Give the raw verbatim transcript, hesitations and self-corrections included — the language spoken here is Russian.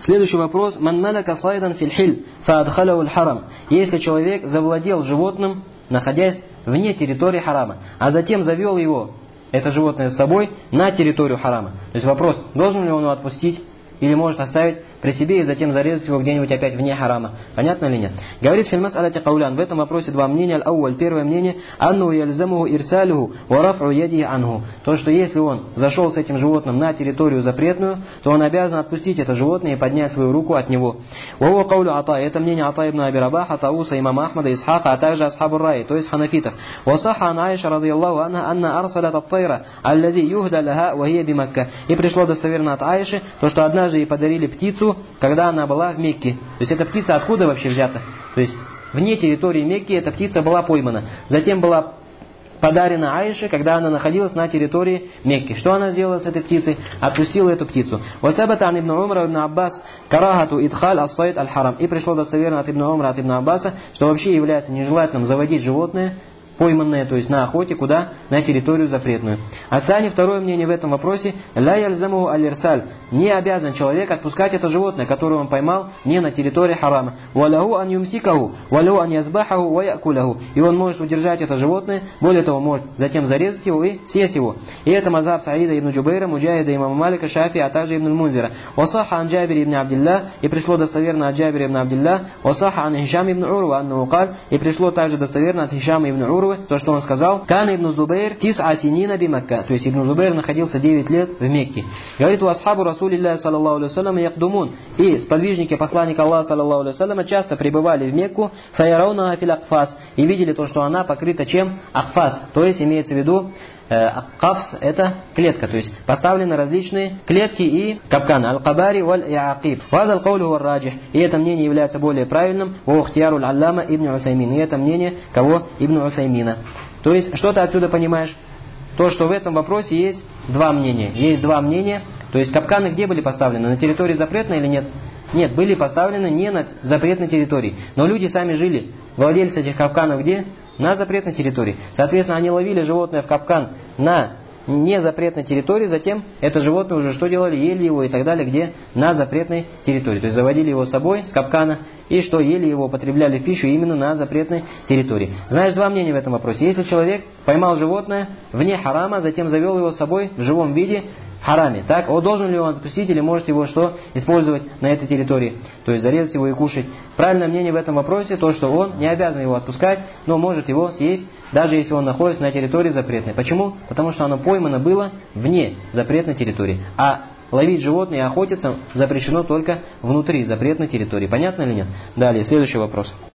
Следующий вопрос. Ман маляка сайдан фил хиль фаадхаляу аль-харам. Если человек завладел животным, находясь вне территории харама, а затем завел его, это животное, с собой на территорию харама. То есть вопрос, должен ли он его отпустить или может оставить при себе и затем зарезать его где-нибудь опять вне харама. Понятно или нет? Говорит фильмас аляти каулян. В этом вопросе два мнения. Аль-ауаль. Первое мнение. Анну яльзамуху ирсалюху ва раф'у яди анху. То, что если он зашел с этим животным на территорию запретную, то он обязан отпустить это животное и поднять свою руку от него. Вахуа каулю ата. Это мнение Ата ибн Аби Рабаха, Тауса, имама Ахмада, Исхака, а также асхабу раи, то есть ханафитов. Васаха ан Аиша радийаллаху анха анна арсалят ат-тайра аллади юхда лаха ва хия би Макка. И пришло достоверно от Аиши, то, что однажды ей подарили птицу, когда она была в Мекке. То есть эта птица откуда вообще взята? То есть вне территории Мекки эта птица была поймана. Затем была подарена Аише, когда она находилась на территории Мекки. Что она сделала с этой птицей? Отпустила эту птицу. Васабата ан ибн Умара ибн Аббас карахату идхаль ас-сайд аль-харам. И пришло достоверно от ибн Умара, от ибн Аббаса, что вообще является нежелательным заводить животное, пойманное, то есть на охоте, куда? На территорию запретную. Асани, второе мнение в этом вопросе, ля яльзамуху аль-ирсаль. Не обязан человек отпускать это животное, которое он поймал, не на территории харама. Валяху ан юмсикаху, валяху ан язбахаху, ва якуляху. И он может удержать это животное, более того, может затем зарезать его и съесть его. И это мазхаб Саида ибн Джубейра, Муджахида, имама Малика, Шафи, а также ибн Мунзира. Васаха ан Джабир ибн Абдилля, и пришло достоверно от Джабира ибн Абдилля. Васаха ан Хишам ибн Урва, аннаху каль, и пришло также достоверно от Хишама ибн Урва, то, что он сказал, Кан ибн Зубейр тис асинина би Макка, то есть ибн Зубейр находился девять лет в Мекке. Говорит, у асхабу Расулилля саллаллаху алейхи вассалям яхдумун, и сподвижники посланника Аллаха саллаллаху алейхи вассалям часто прибывали в Мекку, фаярауна фил акфас, и видели то, что она покрыта чем? Акфас, то есть имеется в виду Аккафс — это клетка, то есть поставлены различные клетки и капканы. Аль-Кабари валь-Иакиб. Вазал каулю вар-раджих. И это мнение является более правильным. Вахтияру аль-Аллама ибн Усаймин. И это мнение кого? Ибн Усаймина. То есть, что ты отсюда понимаешь? То, что в этом вопросе есть два мнения. Есть два мнения. То есть, капканы где были поставлены? На территории запретной или нет? Нет, были поставлены не на запретной территории. Но люди сами жили. Владельцы этих капканов где? На запретной территории. Соответственно, они ловили животное в капкан на незапретной территории, затем это животное уже что делали? Ели его и так далее, где? На запретной территории. То есть заводили его с собой, с капкана, и что? Ели его, употребляли в пищу именно на запретной территории. Знаешь, два мнения в этом вопросе. Если человек поймал животное вне харама, затем завел его с собой в живом виде, в хараме, так, он должен ли он запустить или может его что? Использовать на этой территории, то есть зарезать его и кушать. Правильное мнение в этом вопросе то, что он не обязан его отпускать, но может его съесть, даже если он находится на территории запретной. Почему? Потому что оно поймано было вне запретной территории. А ловить животное и охотиться запрещено только внутри запретной территории. Понятно или нет? Далее, следующий вопрос.